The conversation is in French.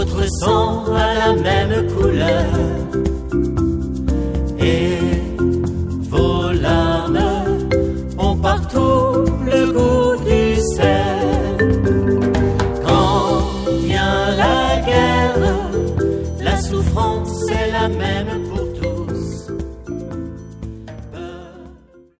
votre sang a la même couleur et vos larmes ont partout le goût du sel. Quand vient la guerre, la souffrance est la même